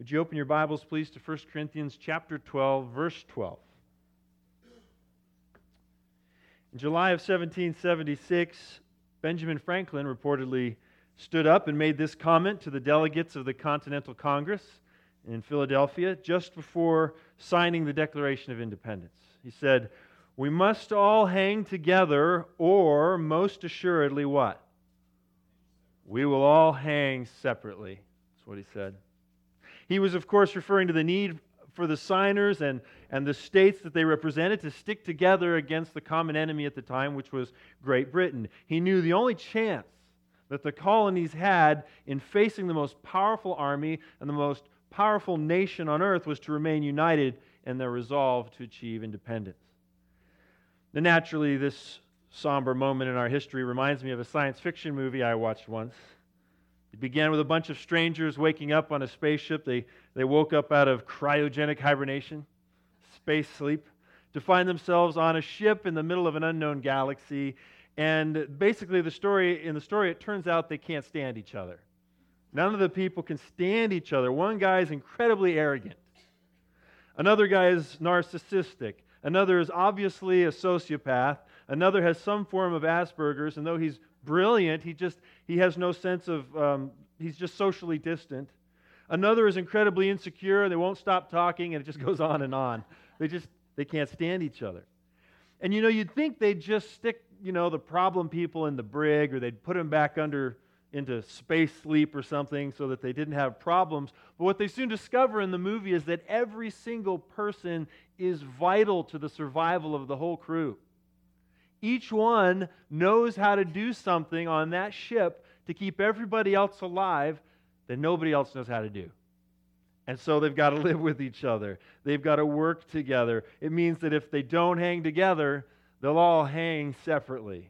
Would you open your Bibles, please, to 1 Corinthians chapter 12, verse 12. In July of 1776, Benjamin Franklin reportedly stood up and made this comment to the delegates of the Continental Congress in Philadelphia just before signing the Declaration of Independence. He said, "We must all hang together, or most assuredly what? We will all hang separately." That's what he said. He was, of course, referring to the need for the signers and the states that they represented to stick together against the common enemy at the time, which was Great Britain. He knew the only chance that the colonies had in facing the most powerful army and the most powerful nation on earth was to remain united in their resolve to achieve independence. Now, naturally, this somber moment in our history reminds me of a science fiction movie I watched once. It began with a bunch of strangers waking up on a spaceship. They woke up out of cryogenic hibernation, space sleep, to find themselves on a ship in the middle of an unknown galaxy. And basically, in the story, it turns out they can't stand each other. None of the people can stand each other. One guy is incredibly arrogant. Another guy is narcissistic. Another is obviously a sociopath. Another has some form of Asperger's, and though he's brilliant, he has no sense of, he's just socially distant. Another is incredibly insecure, and they won't stop talking, and it just goes on and on. They can't stand each other. And you'd think they'd just stick, the problem people in the brig, or they'd put them back into space sleep or something so that they didn't have problems. But what they soon discover in the movie is that every single person is vital to the survival of the whole crew. Each one knows how to do something on that ship to keep everybody else alive that nobody else knows how to do. And so they've got to live with each other. They've got to work together. It means that if they don't hang together, they'll all hang separately.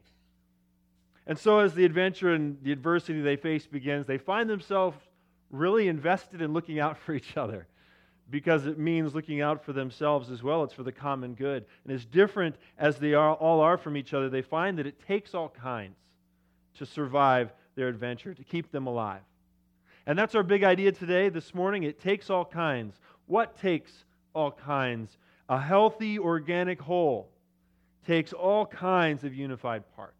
And so as the adventure and the adversity they face begins, they find themselves really invested in looking out for each other, because it means looking out for themselves as well. It's for the common good. And as different as they all are from each other, they find that it takes all kinds to survive their adventure, to keep them alive. And that's our big idea today, this morning. It takes all kinds. What takes all kinds? A healthy, organic whole takes all kinds of unified parts.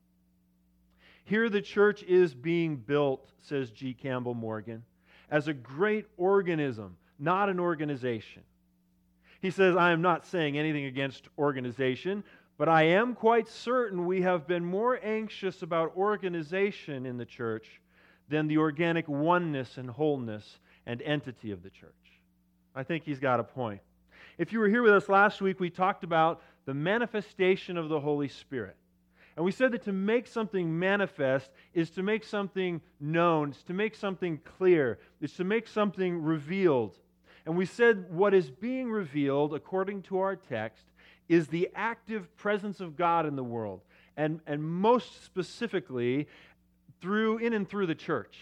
Here the church is being built, says G. Campbell Morgan, as a great organism, not an organization. He says, "I am not saying anything against organization, but I am quite certain we have been more anxious about organization in the church than the organic oneness and wholeness and entity of the church." I think he's got a point. If you were here with us last week, we talked about the manifestation of the Holy Spirit. And we said that to make something manifest is to make something known, it's to make something clear, it's to make something revealed. And we said what is being revealed, according to our text, is the active presence of God in the world, and most specifically, in and through the church.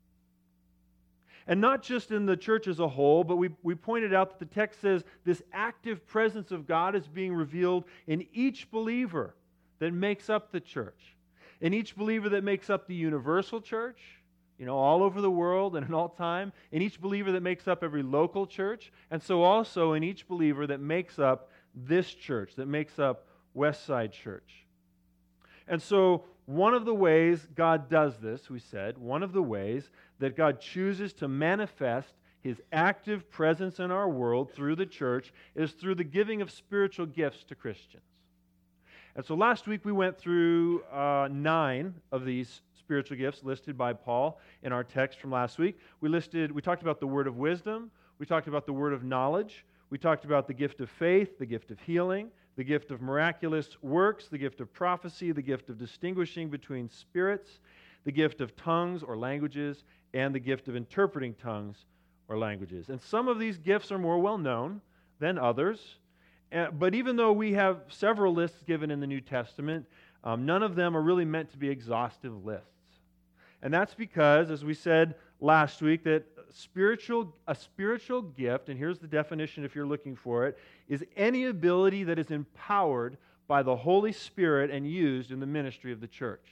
And not just in the church as a whole, but we pointed out that the text says this active presence of God is being revealed in each believer that makes up the church. In each believer that makes up the universal church, all over the world and in all time. In each believer that makes up every local church. And so also in each believer that makes up this church, that makes up Westside Church. And so one of the ways God does this, we said, one of the ways that God chooses to manifest His active presence in our world through the church is through the giving of spiritual gifts to Christians. And so last week we went through 9 of these spiritual gifts listed by Paul in our text from last week. We talked about the word of wisdom, we talked about the word of knowledge, we talked about the gift of faith, the gift of healing, the gift of miraculous works, the gift of prophecy, the gift of distinguishing between spirits, the gift of tongues or languages, and the gift of interpreting tongues or languages. And some of these gifts are more well known than others. But even though we have several lists given in the New Testament, none of them are really meant to be exhaustive lists. And that's because, as we said last week, that a spiritual gift, and here's the definition if you're looking for it, is any ability that is empowered by the Holy Spirit and used in the ministry of the church.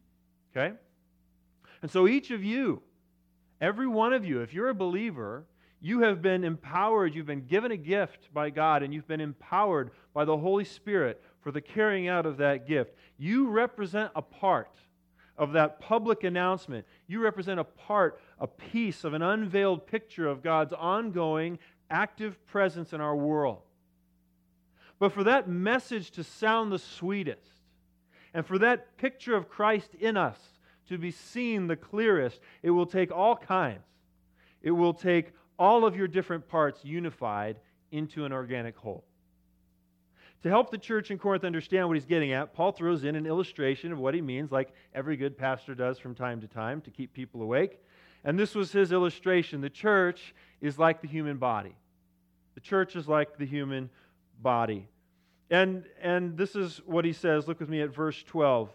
Okay? And so each of you, every one of you, if you're a believer, You have been empowered, you've been given a gift by God, and you've been empowered by the Holy Spirit for the carrying out of that gift. You represent a part of that public announcement. You represent a piece of an unveiled picture of God's ongoing, active presence in our world. But for that message to sound the sweetest, and for that picture of Christ in us to be seen the clearest, it will take all kinds. It will take all of your different parts unified into an organic whole. To help the church in Corinth understand what he's getting at, Paul throws in an illustration of what he means, like every good pastor does from time to time to keep people awake. And this was his illustration. The church is like the human body. The church is like the human body. And this is what he says. Look with me at verse 12.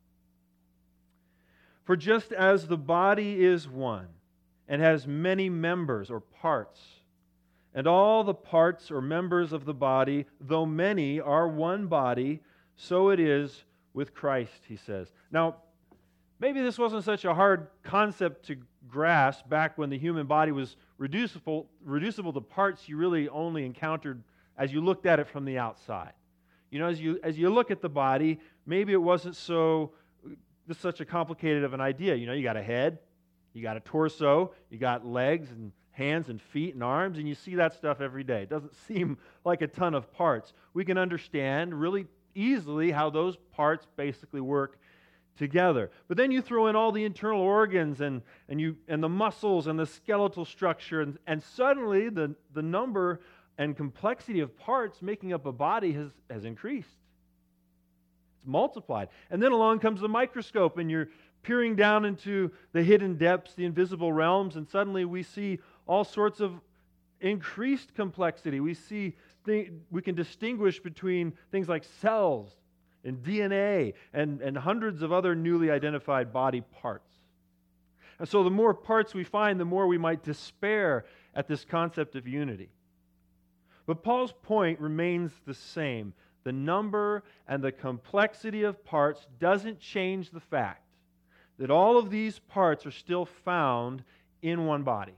For just as the body is one and has many members or parts, and all the parts or members of the body, though many, are one body, so it is with Christ, he says. Now, maybe this wasn't such a hard concept to grasp back when the human body was reducible to parts you really only encountered as you looked at it from the outside. You know, as you look at the body, maybe it wasn't such a complicated of an idea. You know, you got a head, you got a torso, you got legs and hands and feet and arms, and you see that stuff every day. It doesn't seem like a ton of parts. We can understand really easily how those parts basically work together. But then you throw in all the internal organs and the muscles and the skeletal structure, and suddenly the number and complexity of parts making up a body has increased. It's multiplied. And then along comes the microscope, and you're peering down into the hidden depths, the invisible realms, and suddenly we see all sorts of increased complexity. We can distinguish between things like cells and DNA and hundreds of other newly identified body parts. And so the more parts we find, the more we might despair at this concept of unity. But Paul's point remains the same. The number and the complexity of parts doesn't change the fact that all of these parts are still found in one body.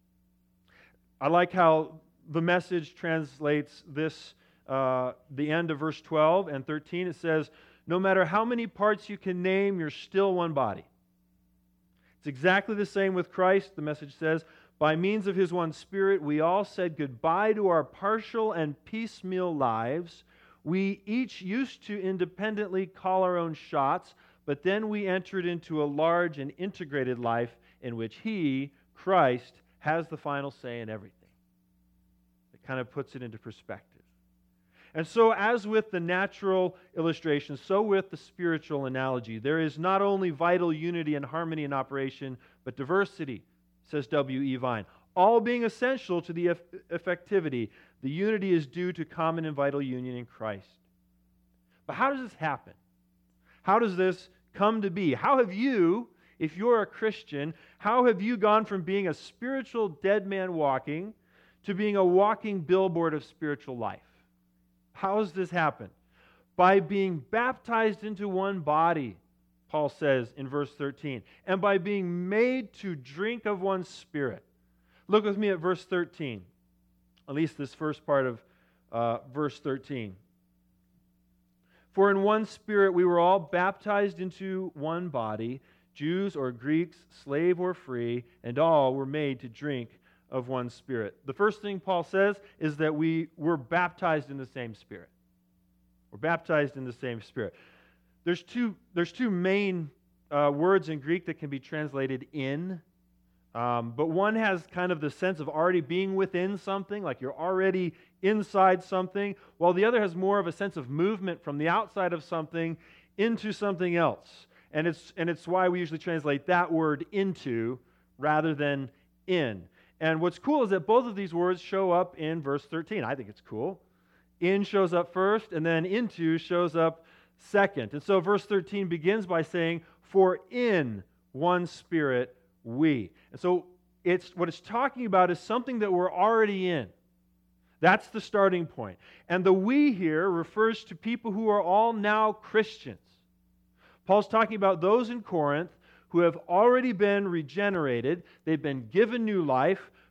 I like how the Message translates this, the end of verse 12 and 13. It says, no matter how many parts you can name, you're still one body. It's exactly the same with Christ, the Message says. By means of His one Spirit, we all said goodbye to our partial and piecemeal lives. We each used to independently call our own shots, but then we entered into a large and integrated life in which He, Christ, has the final say in everything. It kind of puts it into perspective. And so, as with the natural illustration, so with the spiritual analogy, there is not only vital unity and harmony in operation, but diversity, says W.E. Vine. All being essential to the effectivity, the unity is due to common and vital union in Christ. But how does this happen? How does this come to be? How have you, if you're a Christian, how have you gone from being a spiritual dead man walking to being a walking billboard of spiritual life? How has this happened? By being baptized into one body, Paul says in verse 13, and by being made to drink of one Spirit. Look with me at verse 13, at least this first part of verse 13. For in one Spirit we were all baptized into one body, Jews or Greeks, slave or free, and all were made to drink of one Spirit. The first thing Paul says is that we were baptized in the same Spirit. We're baptized in the same Spirit. There's two main words in Greek that can be translated in, but one has kind of the sense of already being within something, like you're already inside something, while the other has more of a sense of movement from the outside of something into something else. And it's why we usually translate that word into rather than in. And what's cool is that both of these words show up in verse 13. I think it's cool. In shows up first, and then into shows up second. And so verse 13 begins by saying, for in one Spirit we. And so what it's talking about is something that we're already in. That's the starting point. And the we here refers to people who are all now Christians. Paul's talking about those in Corinth who have already been regenerated. They've been given new life.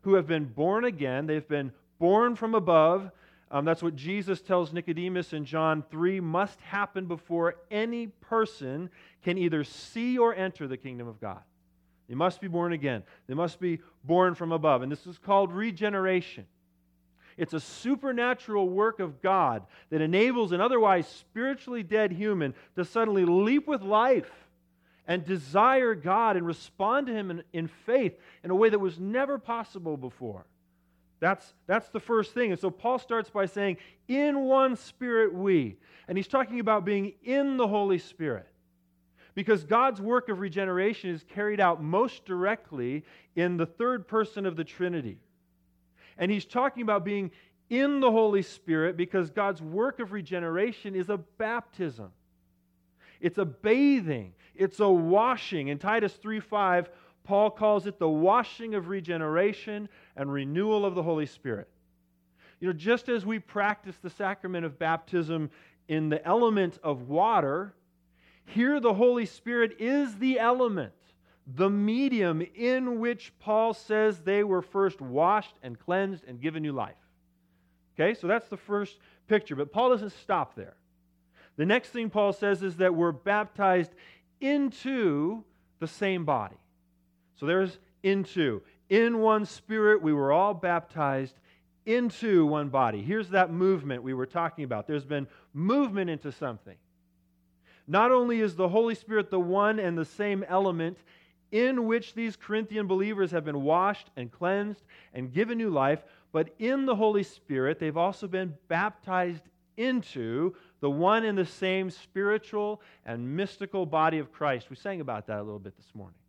who have been born again. They've been born from above. That's what Jesus tells Nicodemus in John 3 must happen before any person can either see or enter the kingdom of God. They must be born again. They must be born from above. And this is called regeneration. It's a supernatural work of God that enables an otherwise spiritually dead human to suddenly leap with life and desire God and respond to Him in faith in a way that was never possible before. That's the first thing. And so Paul starts by saying, in one Spirit we. And he's talking about being in the Holy Spirit. Because God's work of regeneration is carried out most directly in the third person of the Trinity. And he's talking about being in the Holy Spirit because God's work of regeneration is a baptism. It's a bathing. It's a washing. In Titus 3:5, Paul calls it the washing of regeneration and renewal of the Holy Spirit. Just as we practice the sacrament of baptism in the element of water, here the Holy Spirit is the element, the medium in which Paul says they were first washed and cleansed and given new life. Okay, so that's the first picture. But Paul doesn't stop there. The next thing Paul says is that we're baptized into the same body. So there's into. In one Spirit, we were all baptized into one body. Here's that movement we were talking about. There's been movement into something. Not only is the Holy Spirit the one and the same element in which these Corinthian believers have been washed and cleansed and given new life, but in the Holy Spirit, they've also been baptized into the one and the same spiritual and mystical body of Christ. We sang about that a little bit this morning.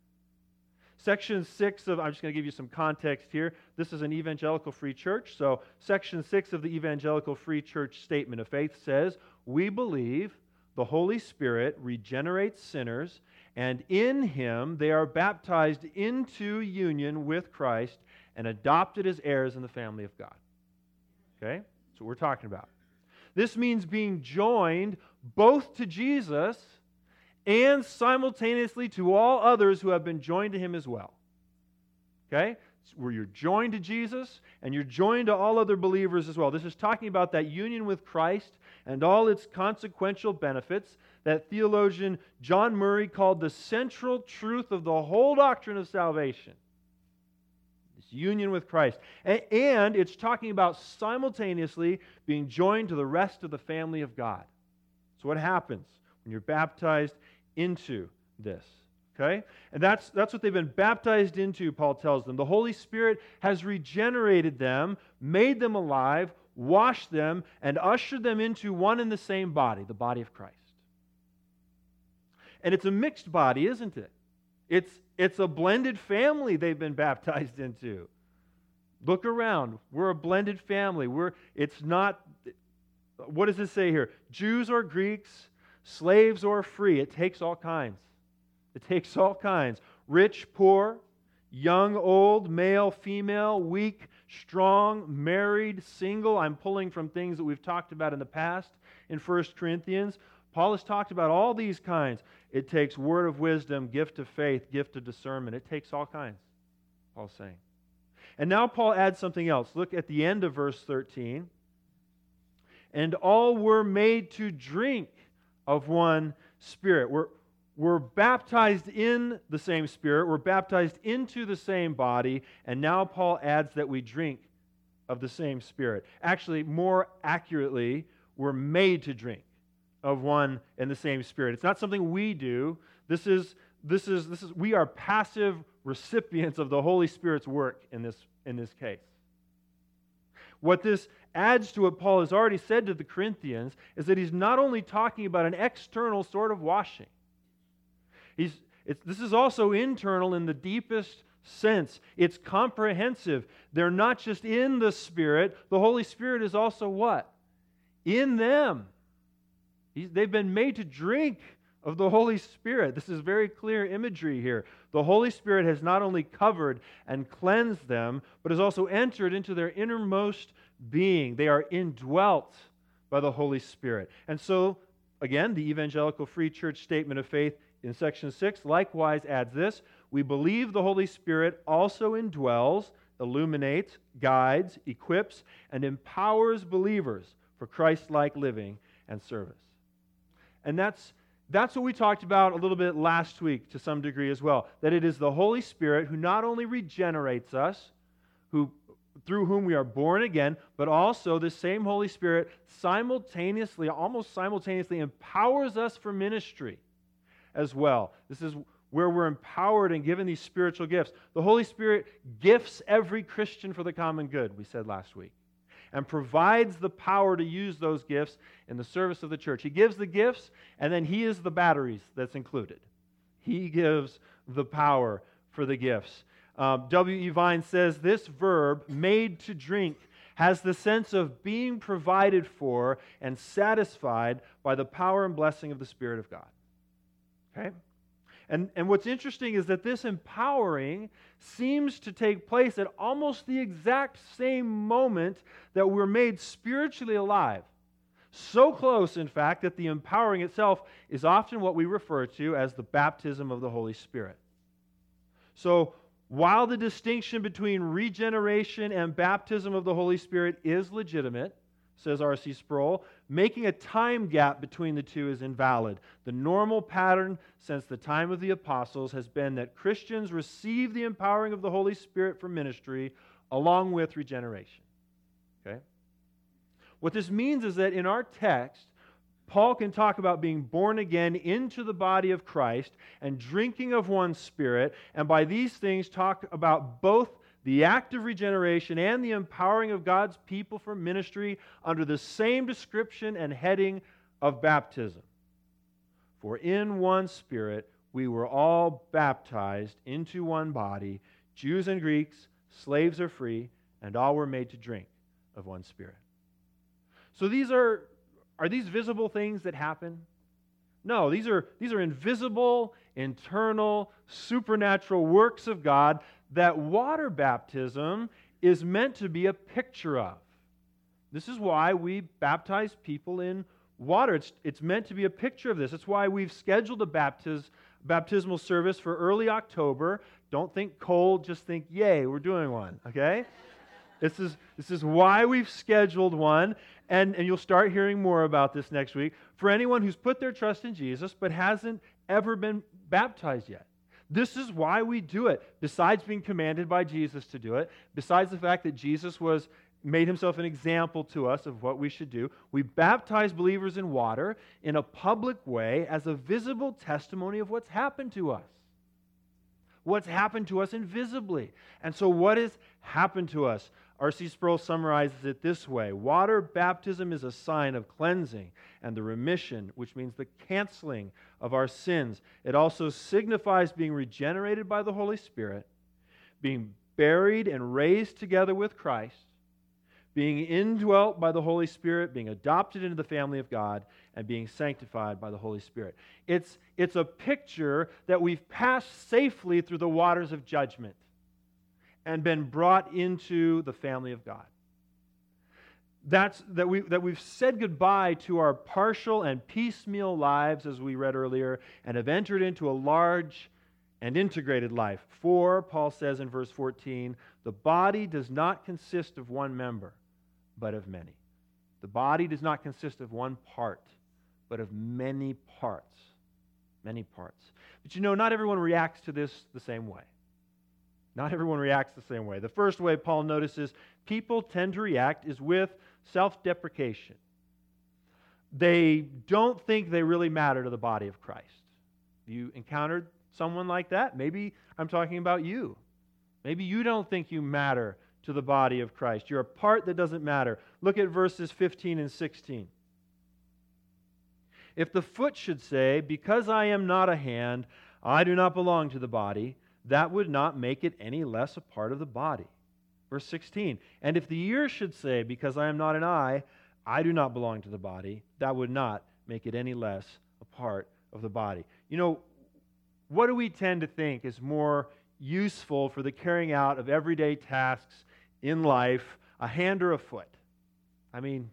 Section 6 of, I'm just going to give you some context here. This is an evangelical free church. So section 6 of the evangelical free church statement of faith says, we believe the Holy Spirit regenerates sinners, and in Him they are baptized into union with Christ and adopted as heirs in the family of God. Okay? That's what we're talking about. This means being joined both to Jesus and simultaneously to all others who have been joined to Him as well. Okay? Where you're joined to Jesus and you're joined to all other believers as well. This is talking about that union with Christ and all its consequential benefits that theologian John Murray called the central truth of the whole doctrine of salvation. This union with Christ. And it's talking about simultaneously being joined to the rest of the family of God. So what happens when you're baptized into this? Okay? And that's what they've been baptized into, Paul tells them. The Holy Spirit has regenerated them, made them alive, washed them, and ushered them into one and the same body, the body of Christ. And it's a mixed body, isn't it? It's a blended family they've been baptized into. Look around. We're a blended family. It's not, what does it say here? Jews or Greeks, slaves or free. It takes all kinds. It takes all kinds. Rich, poor, young, old, male, female, weak, strong, married, single. I'm pulling from things that we've talked about in the past in 1 Corinthians. Paul has talked about all these kinds. It takes word of wisdom, gift of faith, gift of discernment. It takes all kinds, Paul's saying. And now Paul adds something else. Look at the end of verse 13. And all were made to drink of one Spirit. We're baptized in the same Spirit. We're baptized into the same body. And now Paul adds that we drink of the same Spirit. Actually, more accurately, we're made to drink of one and the same Spirit. It's not something we do. We are passive recipients of the Holy Spirit's work in this case. What this adds to what Paul has already said to the Corinthians is that he's not only talking about an external sort of washing. This is also internal in the deepest sense. It's comprehensive. They're not just in the Spirit. The Holy Spirit is also what? In them. They've been made to drink of the Holy Spirit. This is very clear imagery here. The Holy Spirit has not only covered and cleansed them, but has also entered into their innermost being. They are indwelt by the Holy Spirit. And so, again, the Evangelical Free Church Statement of Faith in section 6 likewise adds this: we believe the Holy Spirit also indwells, illuminates, guides, equips, and empowers believers for Christ-like living and service. And that's what we talked about a little bit last week to some degree as well, that it is the Holy Spirit who not only regenerates us, through whom we are born again, but also the same Holy Spirit almost simultaneously empowers us for ministry as well. This is where we're empowered and given these spiritual gifts. The Holy Spirit gifts every Christian for the common good, we said last week, and provides the power to use those gifts in the service of the church. He gives the gifts, and then He is the batteries that's included. He gives the power for the gifts. W.E. Vine says, this verb, made to drink, has the sense of being provided for and satisfied by the power and blessing of the Spirit of God. Okay? And what's interesting is that this empowering seems to take place at almost the exact same moment that we're made spiritually alive. So close, in fact, that the empowering itself is often what we refer to as the baptism of the Holy Spirit. So, while the distinction between regeneration and baptism of the Holy Spirit is legitimate, says R.C. Sproul, making a time gap between the two is invalid. The normal pattern since the time of the apostles has been that Christians receive the empowering of the Holy Spirit for ministry along with regeneration. Okay? What this means is that in our text, Paul can talk about being born again into the body of Christ and drinking of one Spirit, and by these things talk about both the act of regeneration and the empowering of God's people for ministry under the same description and heading of baptism. For in one Spirit we were all baptized into one body, Jews and Greeks, slaves or free, and all were made to drink of one Spirit. So are these visible things that happen? No, these are invisible, internal, supernatural works of God that water baptism is meant to be a picture of. This is why we baptize people in water. It's meant to be a picture of this. It's why we've scheduled a baptismal service for early October. Don't think cold, just think, yay, we're doing one, okay? This is why we've scheduled one, and you'll start hearing more about this next week, for anyone who's put their trust in Jesus but hasn't ever been baptized yet. This is why we do it, besides being commanded by Jesus to do it, besides the fact that Jesus made himself an example to us of what we should do. We baptize believers in water in a public way as a visible testimony of what's happened to us. What's happened to us invisibly. And so what has happened to us? R.C. Sproul summarizes it this way. Water baptism is a sign of cleansing and the remission, which means the canceling of our sins. It also signifies being regenerated by the Holy Spirit, being buried and raised together with Christ, being indwelt by the Holy Spirit, being adopted into the family of God, and being sanctified by the Holy Spirit. It's a picture that we've passed safely through the waters of judgment and been brought into the family of God. That we've said goodbye to our partial and piecemeal lives, as we read earlier, and have entered into a large and integrated life. For, Paul says in verse 14, the body does not consist of one member, but of many. The body does not consist of one part, but of many parts. Many parts. But not everyone reacts to this the same way. Not everyone reacts the same way. The first way Paul notices people tend to react is with self-deprecation. They don't think they really matter to the body of Christ. You encountered someone like that? Maybe I'm talking about you. Maybe you don't think you matter to the body of Christ. You're a part that doesn't matter. Look at verses 15 and 16. If the foot should say, because I am not a hand, I do not belong to the body, that would not make it any less a part of the body. Verse 16, and if the ear should say, because I am not an eye, I do not belong to the body, that would not make it any less a part of the body. What do we tend to think is more useful for the carrying out of everyday tasks in life, a hand or a foot? I mean,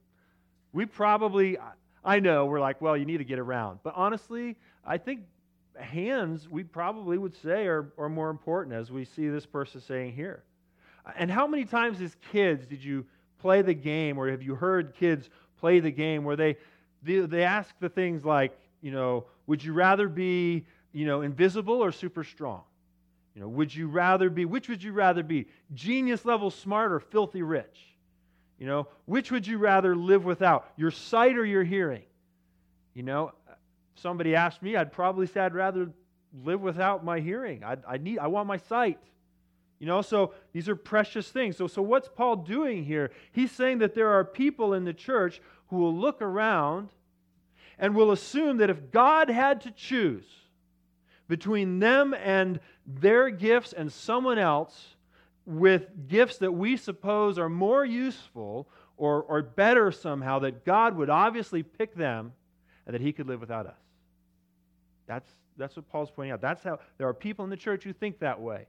I know we're like, well, you need to get around. But honestly, I think hands, we probably would say, are more important, as we see this person saying here. And how many times as kids did you play the game, or have you heard kids play the game where they ask the things like, would you rather be, invisible or super strong? Which would you rather be? Genius level smart or filthy rich? Which would you rather live without? Your sight or your hearing? Somebody asked me, I'd probably say I'd rather live without my hearing. I want my sight. So these are precious things. So what's Paul doing here? He's saying that there are people in the church who will look around and will assume that if God had to choose between them and their gifts and someone else with gifts that we suppose are more useful or better somehow, that God would obviously pick them and that He could live without us. That's what Paul's pointing out. That's how there are people in the church who think that way.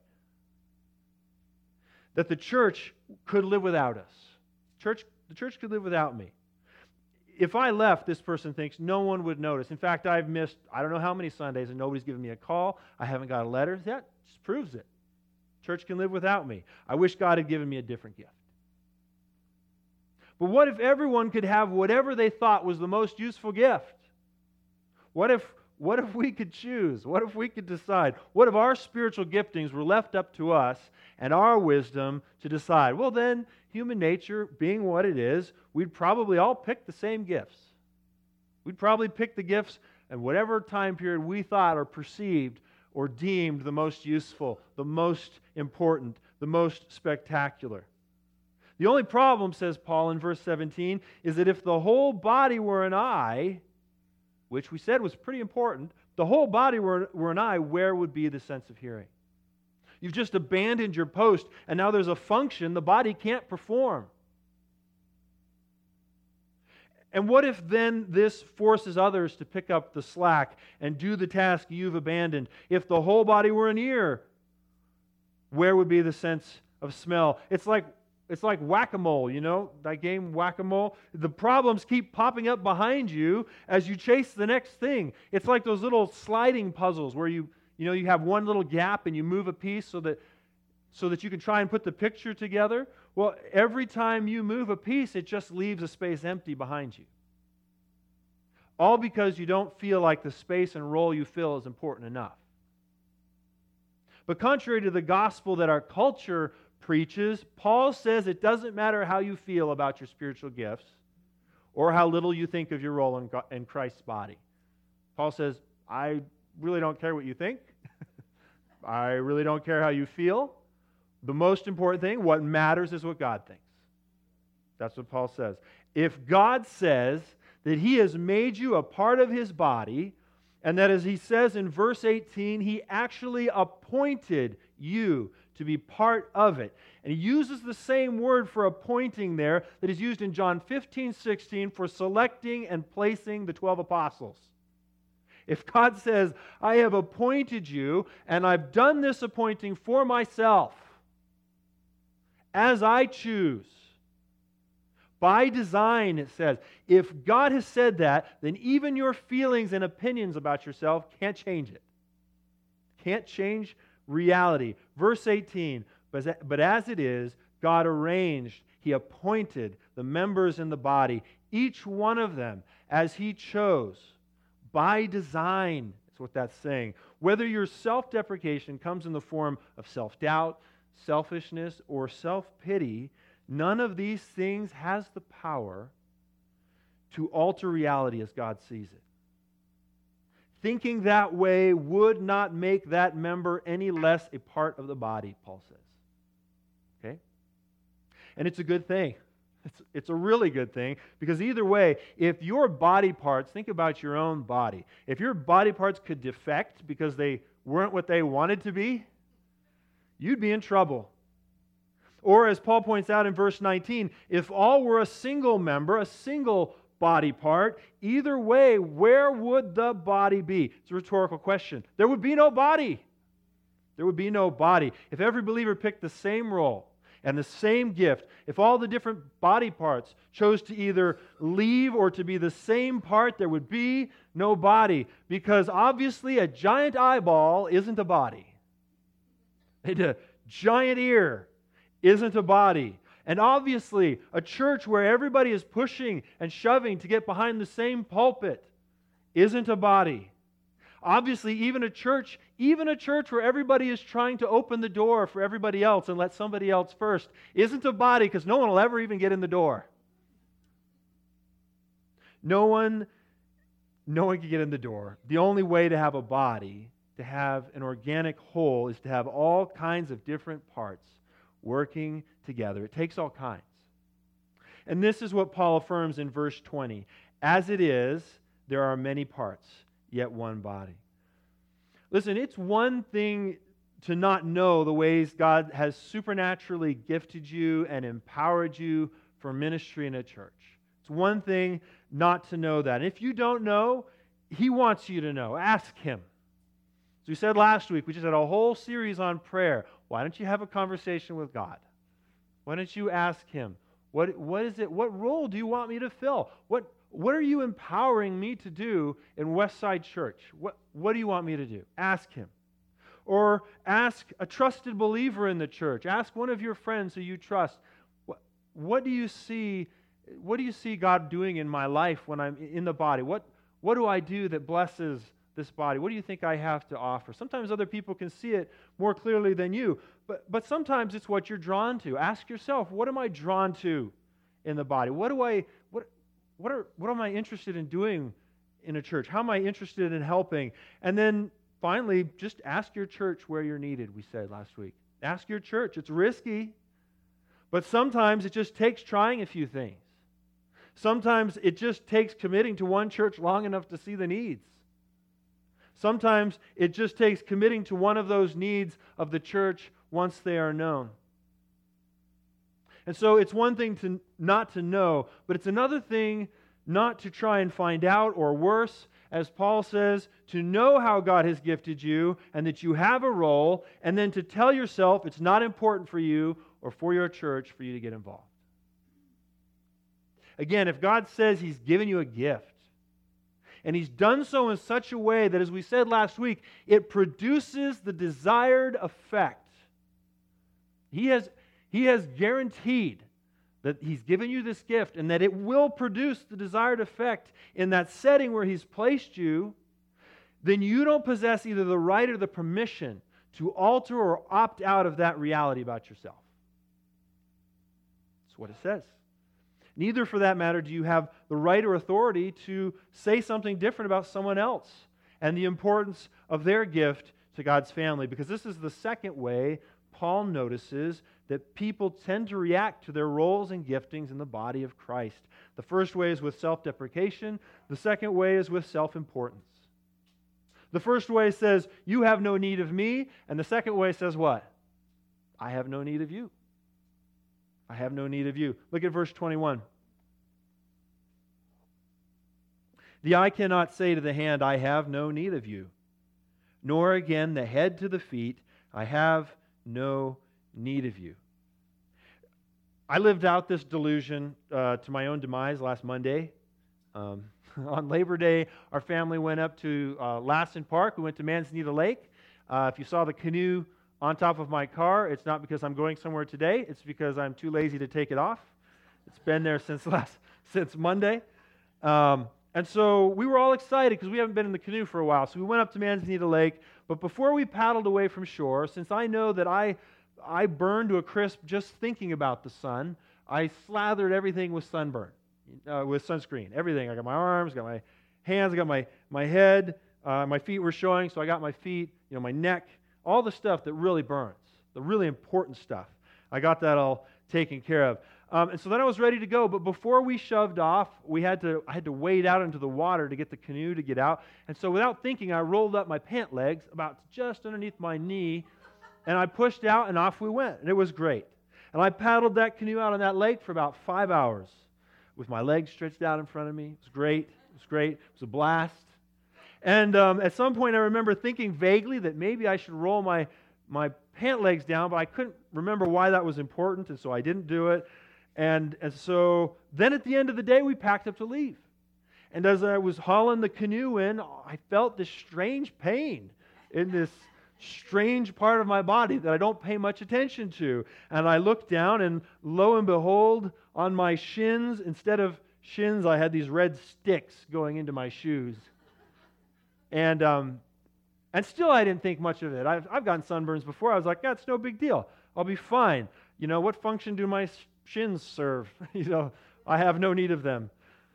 That the church could live without us. The church could live without me. If I left, this person thinks no one would notice. In fact, I've missed I don't know how many Sundays and nobody's given me a call. I haven't got a letter. That just proves it. Church can live without me. I wish God had given me a different gift. But what if everyone could have whatever they thought was the most useful gift? What if we could choose? What if we could decide? What if our spiritual giftings were left up to us and our wisdom to decide? Well, then, human nature being what it is, we'd probably all pick the same gifts. We'd probably pick the gifts in whatever time period we thought or perceived or deemed the most useful, the most important, the most spectacular. The only problem, says Paul in verse 17, is that if the whole body were an eye, which we said was pretty important, the whole body were an eye, where would be the sense of hearing? You've just abandoned your post, and now there's a function the body can't perform. And what if then this forces others to pick up the slack and do the task you've abandoned? If the whole body were an ear, where would be the sense of smell? It's like whack-a-mole, that game whack-a-mole. The problems keep popping up behind you as you chase the next thing. It's like those little sliding puzzles where you have one little gap and you move a piece so that you can try and put the picture together. Well, every time you move a piece, it just leaves a space empty behind you. All because you don't feel like the space and role you fill is important enough. But contrary to the gospel that our culture preaches, Paul says it doesn't matter how you feel about your spiritual gifts or how little you think of your role in Christ's body. Paul says, I really don't care what you think. I really don't care how you feel. The most important thing, what matters, is what God thinks. That's what Paul says. If God says that He has made you a part of His body, and that, as he says in verse 18, He actually appointed you to be part of it. And he uses the same word for appointing there that is used in John 15:16 for selecting and placing the 12 apostles. If God says, I have appointed you, and I've done this appointing for myself, as I choose, by design, it says, if God has said that, then even your feelings and opinions about yourself can't change it. Can't change reality. Verse 18, but as it is, God arranged, He appointed the members in the body, each one of them as He chose, by design. That's what that's saying. Whether your self-deprecation comes in the form of self-doubt, selfishness, or self-pity, none of these things has the power to alter reality as God sees it. Thinking that way would not make that member any less a part of the body, Paul says. Okay? And it's a good thing. It's a really good thing, because either way, if your body parts, think about your own body, if your body parts could defect because they weren't what they wanted to be, you'd be in trouble. Or as Paul points out in verse 19, if all were a single member, a single body part, either way, where would the body be? It's a rhetorical question. There would be no body. There would be no body. If every believer picked the same role and the same gift, if all the different body parts chose to either leave or to be the same part, there would be no body. Because obviously a giant eyeball isn't a body. A giant ear isn't a body. And obviously, a church where everybody is pushing and shoving to get behind the same pulpit isn't a body. Obviously, even a church where everybody is trying to open the door for everybody else and let somebody else first isn't a body, because no one will ever even get in the door. No one can get in the door. The only way to have a body, to have an organic whole, is to have all kinds of different parts working together. It takes all kinds. And this is what Paul affirms in verse 20. As it is, there are many parts, yet one body. Listen, it's one thing to not know the ways God has supernaturally gifted you and empowered you for ministry in a church. It's one thing not to know that. And if you don't know, He wants you to know. Ask Him. As we said last week, we just had a whole series on prayer. Why don't you have a conversation with God? Why don't you ask Him, what is it? What role do you want me to fill? What are you empowering me to do in Westside Church? What do you want me to do? Ask Him. Or ask a trusted believer in the church. Ask one of your friends who you trust. What do you see God doing in my life when I'm in the body? What do I do that blesses this body? What do you think I have to offer? Sometimes other people can see it more clearly than you, but sometimes it's what you're drawn to. Ask yourself, what am I drawn to in the body? What am I interested in doing in a church? How am I interested in helping? And then finally, just ask your church where you're needed, we said last week. Ask your church. It's risky, but sometimes it just takes trying a few things. Sometimes it just takes committing to one church long enough to see the needs. Sometimes it just takes committing to one of those needs of the church once they are known. And so it's one thing not to know, but it's another thing not to try and find out, or worse, as Paul says, to know how God has gifted you and that you have a role, and then to tell yourself it's not important for you or for your church for you to get involved. Again, if God says He's given you a gift, and He's done so in such a way that, as we said last week, it produces the desired effect. He has guaranteed that He's given you this gift and that it will produce the desired effect in that setting where He's placed you. Then you don't possess either the right or the permission to alter or opt out of that reality about yourself. That's what it says. Neither, for that matter, do you have the right or authority to say something different about someone else and the importance of their gift to God's family, because this is the second way Paul notices that people tend to react to their roles and giftings in the body of Christ. The first way is with self-deprecation. The second way is with self-importance. The first way says, you have no need of me. And the second way says what? I have no need of you. I have no need of you. Look at verse 21. The eye cannot say to the hand, I have no need of you. Nor again the head to the feet, I have no need of you. I lived out this delusion to my own demise last Monday. On Labor Day, our family went up to Lassen Park. We went to Manzanita Lake. If you saw the canoe on top of my car, it's not because I'm going somewhere today. It's because I'm too lazy to take it off. It's been there since Monday. And so we were all excited because we haven't been in the canoe for a while. So we went up to Manzanita Lake. But before we paddled away from shore, since I know that I burned to a crisp just thinking about the sun, I slathered everything with with sunscreen. Everything. I got my arms, got my hands, I got my head. My feet were showing, so I got my feet, my neck, all the stuff that really burns, the really important stuff. I got that all taken care of. And so then I was ready to go, but before we shoved off, I had to wade out into the water to get the canoe to get out. And so without thinking, I rolled up my pant legs about just underneath my knee, and I pushed out, and off we went. And it was great. And I paddled that canoe out on that lake for about 5 hours with my legs stretched out in front of me. It was great. It was a blast. And at some point, I remember thinking vaguely that maybe I should roll my pant legs down, but I couldn't remember why that was important, and so I didn't do it. And so then at the end of the day, we packed up to leave. And as I was hauling the canoe in, I felt this strange pain in this strange part of my body that I don't pay much attention to. And I looked down, and lo and behold, on my shins, instead of shins, I had these red sticks going into my shoes. And still I didn't think much of it. I've gotten sunburns before. I was like, it's no big deal. I'll be fine. What function do my shins serve? I have no need of them.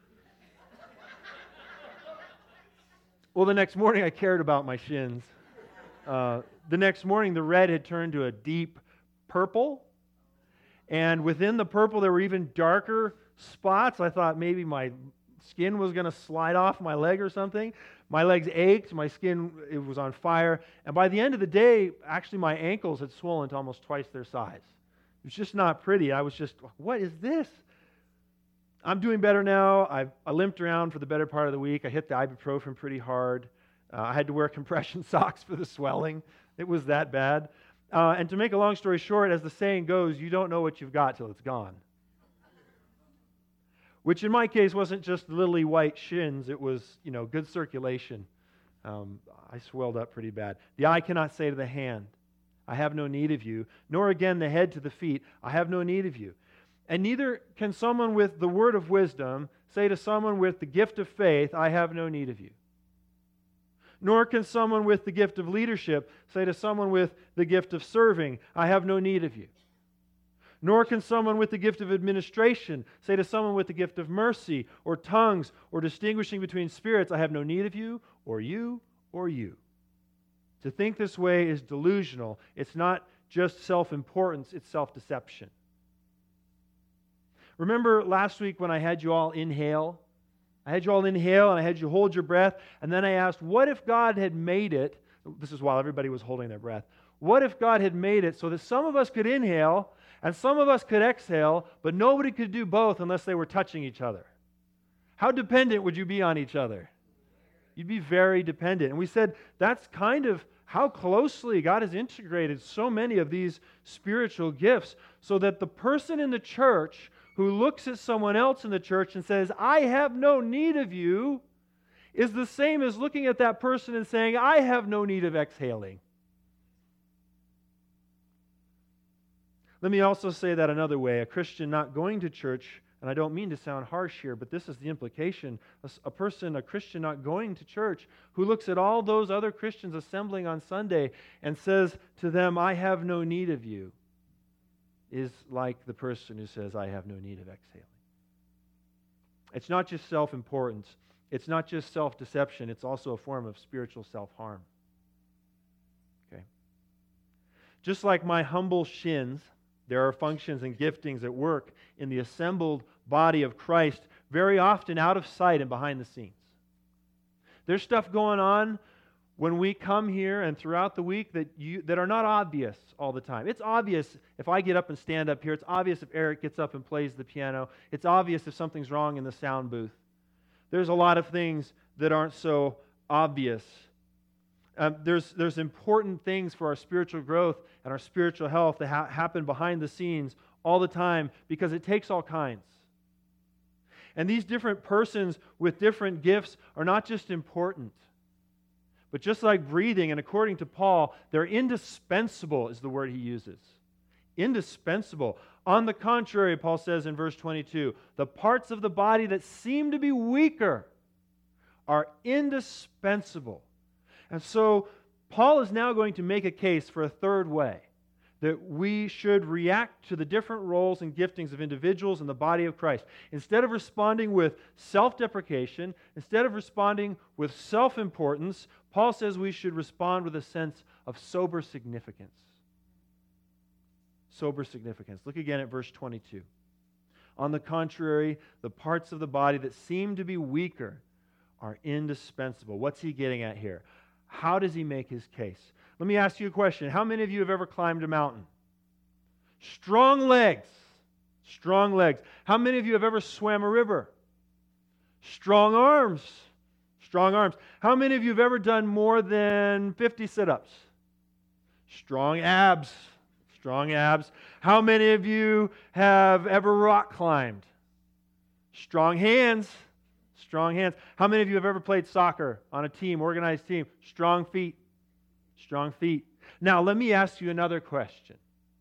Well, the next morning I cared about my shins. The next morning the red had turned to a deep purple. And within the purple there were even darker spots. I thought maybe my skin was going to slide off my leg or something. My legs ached. My skin, it was on fire. And by the end of the day, actually my ankles had swollen to almost twice their size. It was just not pretty. I was just, what is this? I'm doing better now. I limped around for the better part of the week. I hit the ibuprofen pretty hard. I had to wear compression socks for the swelling. It was that bad. And to make a long story short, as the saying goes, you don't know what you've got till it's gone. Which in my case wasn't just lily white shins. It was, good circulation. I swelled up pretty bad. The eye cannot say to the hand, I have no need of you, nor again the head to the feet, I have no need of you. And neither can someone with the word of wisdom say to someone with the gift of faith, I have no need of you. Nor can someone with the gift of leadership say to someone with the gift of serving, I have no need of you. Nor can someone with the gift of administration say to someone with the gift of mercy or tongues or distinguishing between spirits, I have no need of you, or you, or you. To think this way is delusional. It's not just self-importance, it's self-deception. Remember last week when I had you all inhale? I had you all inhale and I had you hold your breath, and then I asked, what if God had made it, this is while everybody was holding their breath, what if God had made it so that some of us could inhale and some of us could exhale, but nobody could do both unless they were touching each other? How dependent would you be on each other? You'd be very dependent. And we said that's kind of how closely God has integrated so many of these spiritual gifts so that the person in the church who looks at someone else in the church and says, I have no need of you, is the same as looking at that person and saying, I have no need of exhaling. Let me also say that another way. A Christian not going to church, and I don't mean to sound harsh here, but this is the implication. A Christian not going to church, who looks at all those other Christians assembling on Sunday and says to them, I have no need of you, is like the person who says, I have no need of exhaling. It's not just self-importance. It's not just self-deception. It's also a form of spiritual self-harm. Okay? Just like my humble shins, there are functions and giftings at work in the assembled body of Christ, very often out of sight and behind the scenes. There's stuff going on when we come here and throughout the week that are not obvious all the time. It's obvious if I get up and stand up here. It's obvious if Eric gets up and plays the piano. It's obvious if something's wrong in the sound booth. There's a lot of things that aren't so obvious. There's important things for our spiritual growth and our spiritual health that happen behind the scenes all the time because it takes all kinds. And these different persons with different gifts are not just important, but just like breathing, and according to Paul, they're indispensable is the word he uses. Indispensable. On the contrary, Paul says in verse 22, the parts of the body that seem to be weaker are indispensable. And so Paul is now going to make a case for a third way that we should react to the different roles and giftings of individuals in the body of Christ. Instead of responding with self-deprecation, instead of responding with self-importance, Paul says we should respond with a sense of sober significance. Sober significance. Look again at verse 22. On the contrary, the parts of the body that seem to be weaker are indispensable. What's he getting at here? How does he make his case? Let me ask you a question. How many of you have ever climbed a mountain? Strong legs. Strong legs. How many of you have ever swam a river? Strong arms. Strong arms. How many of you have ever done more than 50 sit-ups? Strong abs. Strong abs. How many of you have ever rock climbed? Strong hands. Strong hands. How many of you have ever played soccer on a team, organized team? Strong feet. Strong feet. Now, let me ask you another question.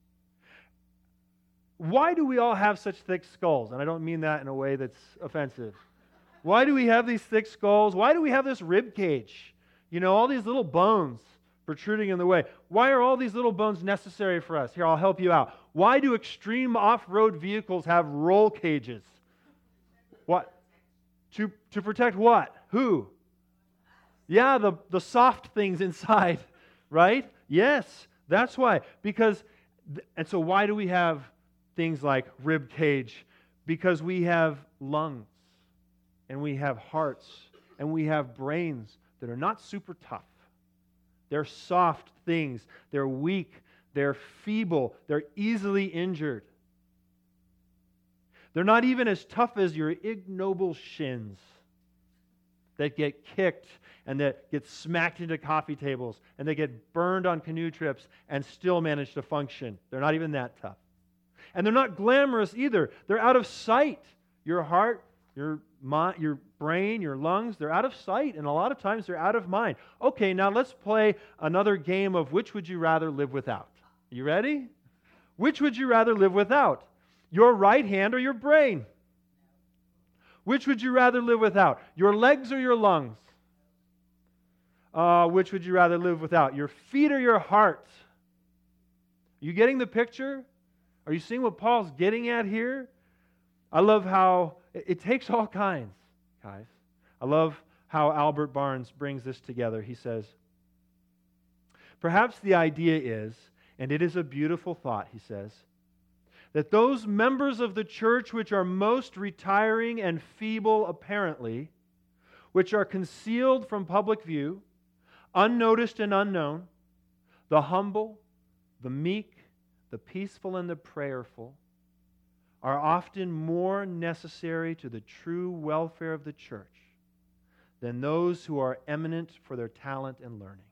Why do we all have such thick skulls? And I don't mean that in a way that's offensive. Why do we have these thick skulls? Why do we have this rib cage? All these little bones protruding in the way. Why are all these little bones necessary for us? Here, I'll help you out. Why do extreme off-road vehicles have roll cages? What? To protect what? Who? Yeah, the soft things inside, right? Yes, that's why. And so why do we have things like rib cage? Because we have lungs, and we have hearts, and we have brains that are not super tough. They're soft things. They're weak. They're feeble. They're easily injured. They're not even as tough as your ignoble shins that get kicked and that get smacked into coffee tables and they get burned on canoe trips and still manage to function. They're not even that tough. And they're not glamorous either. They're out of sight. Your heart, your mind, your brain, your lungs, they're out of sight, and a lot of times they're out of mind. Okay, now let's play another game of which would you rather live without. You ready? Which would you rather live without? Your right hand or your brain? Which would you rather live without? Your legs or your lungs? Which would you rather live without? Your feet or your heart? Are you getting the picture? Are you seeing what Paul's getting at here? I love how it takes all kinds, guys. I love how Albert Barnes brings this together. He says, perhaps the idea is, and it is a beautiful thought, he says, that those members of the church which are most retiring and feeble apparently, which are concealed from public view, unnoticed and unknown, the humble, the meek, the peaceful, and the prayerful, are often more necessary to the true welfare of the church than those who are eminent for their talent and learning.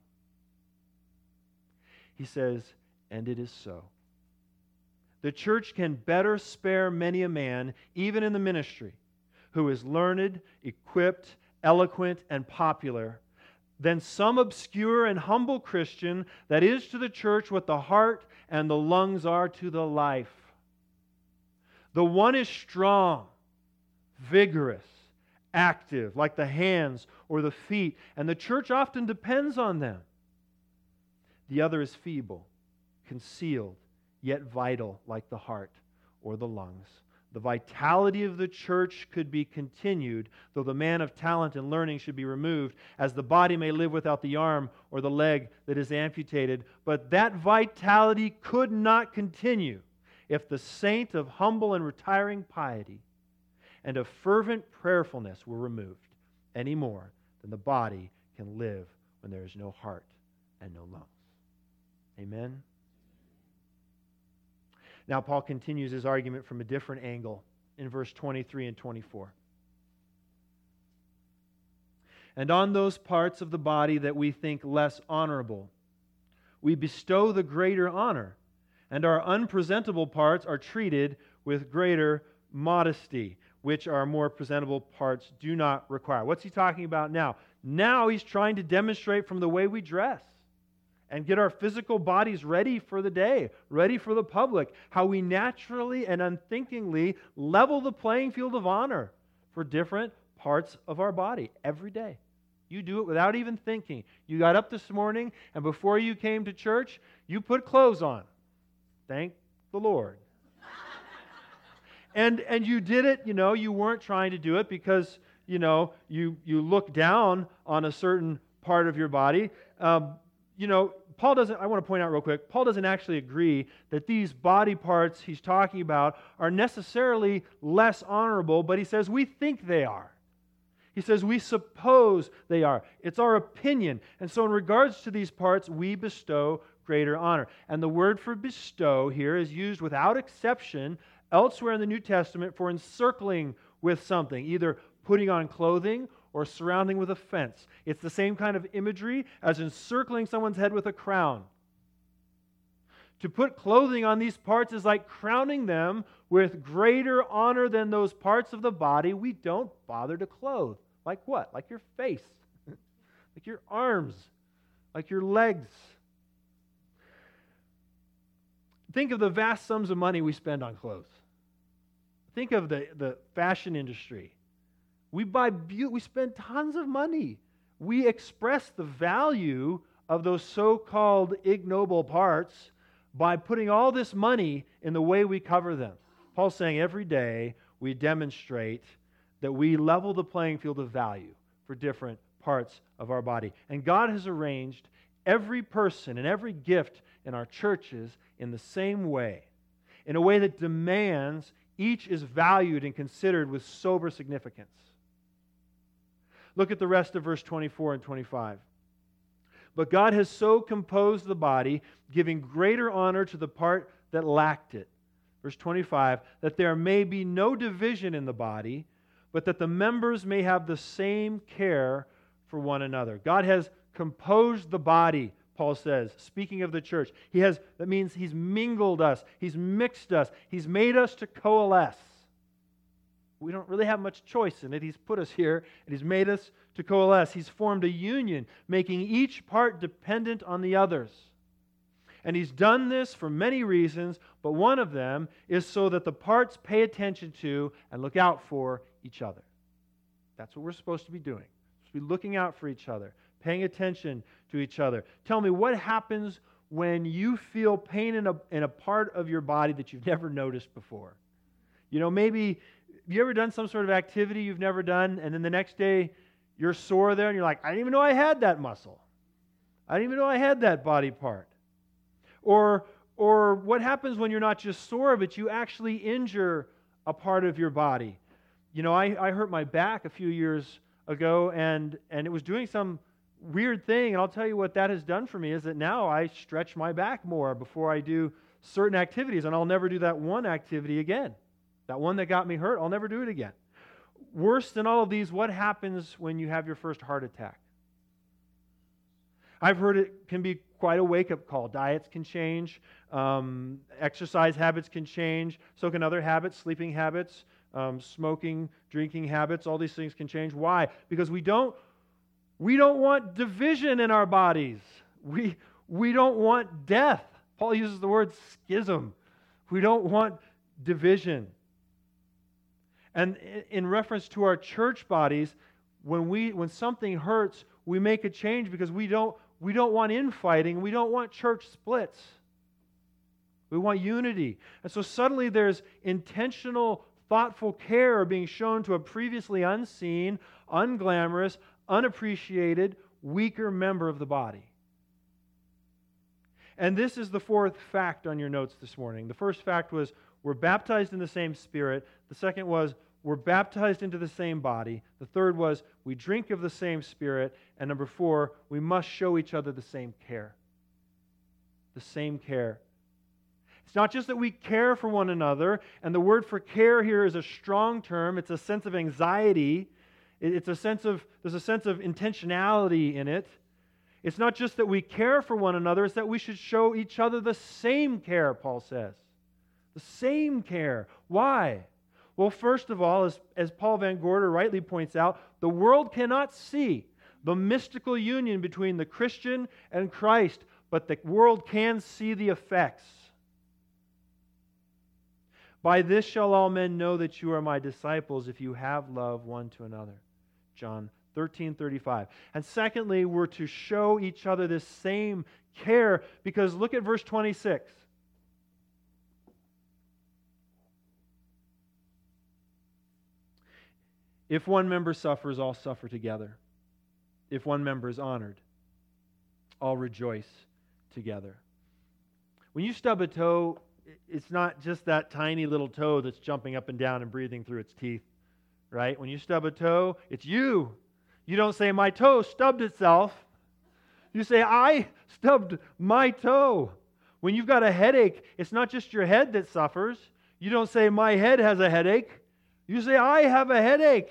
He says, and it is so. The church can better spare many a man, even in the ministry, who is learned, equipped, eloquent, and popular, than some obscure and humble Christian that is to the church what the heart and the lungs are to the life. The one is strong, vigorous, active, like the hands or the feet, and the church often depends on them. The other is feeble, concealed, yet vital, like the heart or the lungs. The vitality of the church could be continued, though the man of talent and learning should be removed, as the body may live without the arm or the leg that is amputated. But that vitality could not continue if the saint of humble and retiring piety and of fervent prayerfulness were removed, any more than the body can live when there is no heart and no lungs. Amen? Now, Paul continues his argument from a different angle in verse 23 and 24. And on those parts of the body that we think less honorable, we bestow the greater honor, and our unpresentable parts are treated with greater modesty, which our more presentable parts do not require. What's he talking about now? Now he's trying to demonstrate from the way we dress and get our physical bodies ready for the day, ready for the public, how we naturally and unthinkingly level the playing field of honor for different parts of our body every day. You do it without even thinking. You got up this morning, and before you came to church, you put clothes on. Thank the Lord. And you did it, you weren't trying to do it because, you look down on a certain part of your body. Paul doesn't, I want to point out real quick, Paul doesn't actually agree that these body parts he's talking about are necessarily less honorable, but he says we think they are. He says we suppose they are. It's our opinion. And so in regards to these parts, we bestow greater honor. And the word for bestow here is used without exception elsewhere in the New Testament for encircling with something, either putting on clothing or surrounding with a fence. It's the same kind of imagery as encircling someone's head with a crown. To put clothing on these parts is like crowning them with greater honor than those parts of the body we don't bother to clothe. Like what? Like your face, like your arms, like your legs. Think of the vast sums of money we spend on clothes. Think of the fashion industry. We spend tons of money. We express the value of those so-called ignoble parts by putting all this money in the way we cover them. Paul's saying every day we demonstrate that we level the playing field of value for different parts of our body. And God has arranged every person and every gift in our churches in the same way, in a way that demands each is valued and considered with sober significance. Look at the rest of verse 24 and 25. But God has so composed the body, giving greater honor to the part that lacked it. Verse 25, that there may be no division in the body, but that the members may have the same care for one another. God has composed the body, Paul says, speaking of the church. That means He's mingled us, He's mixed us, He's made us to coalesce. We don't really have much choice in it. He's put us here, and He's made us to coalesce. He's formed a union, making each part dependent on the others. And He's done this for many reasons, but one of them is so that the parts pay attention to and look out for each other. That's what we're supposed to be doing. We're supposed to be looking out for each other, paying attention to each other. Tell me, what happens when you feel pain in a part of your body that you've never noticed before? You know, maybe, have you ever done some sort of activity you've never done, and then the next day you're sore there, and you're like, I didn't even know I had that muscle. I didn't even know I had that body part. Or what happens when you're not just sore, but you actually injure a part of your body? You know, I hurt my back a few years ago, and it was doing some weird thing, and I'll tell you what that has done for me is that now I stretch my back more before I do certain activities, and I'll never do that one activity again. That one that got me hurt, I'll never do it again. Worse than all of these, what happens when you have your first heart attack? I've heard it can be quite a wake-up call. Diets can change, exercise habits can change, so can other habits, sleeping habits, smoking, drinking habits, all these things can change. Why? Because we don't want division in our bodies. We don't want death. Paul uses the word schism. We don't want division. And in reference to our church bodies, when something hurts, we make a change because we don't want infighting. We don't want church splits. We want unity. And so suddenly there's intentional, thoughtful care being shown to a previously unseen, unglamorous, unappreciated, weaker member of the body. And this is the fourth fact on your notes this morning. The first fact was we're baptized in the same Spirit. The second was we're baptized into the same body. The third was we drink of the same Spirit. And number 4, we must show each other the same care. The same care. It's not just that we care for one another, and the word for care here is a strong term. It's a sense of anxiety. There's a sense of intentionality in it. It's not just that we care for one another, it's that we should show each other the same care, Paul says. The same care. Why? Well, first of all, as Paul Van Gorder rightly points out, the world cannot see the mystical union between the Christian and Christ, but the world can see the effects. By this shall all men know that you are my disciples if you have love one to another. John 13:35. And secondly, we're to show each other this same care because look at verse 26. If one member suffers, all suffer together. If one member is honored, all rejoice together. When you stub a toe, it's not just that tiny little toe that's jumping up and down and breathing through its teeth, right? When you stub a toe, it's you. You don't say, my toe stubbed itself. You say, I stubbed my toe. When you've got a headache, it's not just your head that suffers. You don't say, my head has a headache. You say, I have a headache.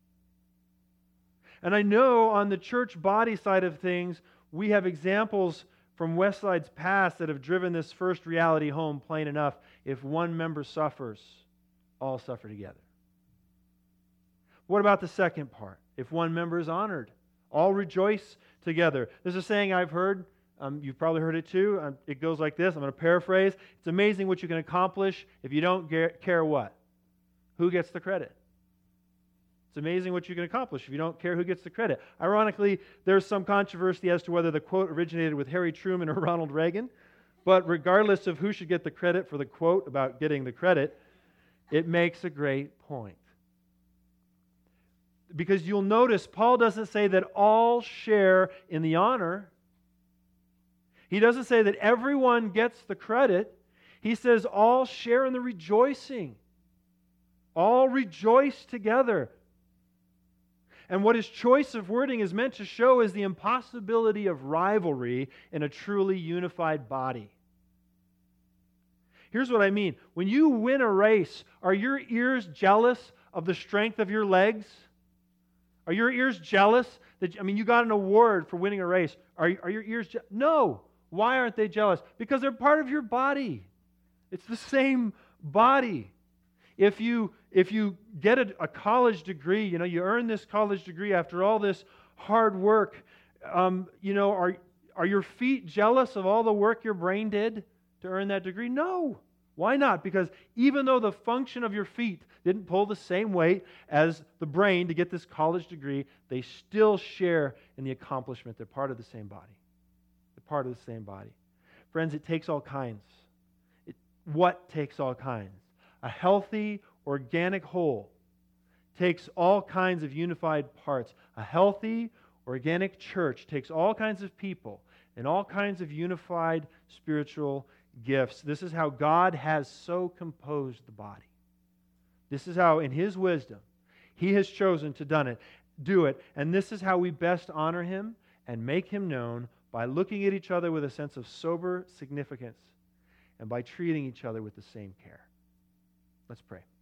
And I know on the church body side of things, we have examples from Westside's past that have driven this first reality home plain enough. If one member suffers, all suffer together. What about the second part? If one member is honored, all rejoice together. There's a saying I've heard, You've probably heard it too. It goes like this. I'm going to paraphrase. It's amazing what you can accomplish if you don't care what? Who gets the credit? It's amazing what you can accomplish if you don't care who gets the credit. Ironically, there's some controversy as to whether the quote originated with Harry Truman or Ronald Reagan. But regardless of who should get the credit for the quote about getting the credit, it makes a great point. Because you'll notice Paul doesn't say that all share in the honor. He doesn't say that everyone gets the credit. He says all share in the rejoicing. All rejoice together. And what his choice of wording is meant to show is the impossibility of rivalry in a truly unified body. Here's what I mean. When you win a race, are your ears jealous of the strength of your legs? Are your ears jealous that, you got an award for winning a race. Are your ears jealous? No. Why aren't they jealous? Because they're part of your body. It's the same body. If you get a college degree, you earn this college degree after all this hard work, are your feet jealous of all the work your brain did to earn that degree? No. Why not? Because even though the function of your feet didn't pull the same weight as the brain to get this college degree, they still share in the accomplishment. They're part of the same body. They're part of the same body. Friends, it takes all kinds. What takes all kinds? A healthy, organic whole takes all kinds of unified parts. A healthy, organic church takes all kinds of people and all kinds of unified spiritual gifts. This is how God has so composed the body. This is how, in His wisdom, He has chosen to do it. And this is how we best honor Him and make Him known, by looking at each other with a sense of sober significance and by treating each other with the same care. Let's pray.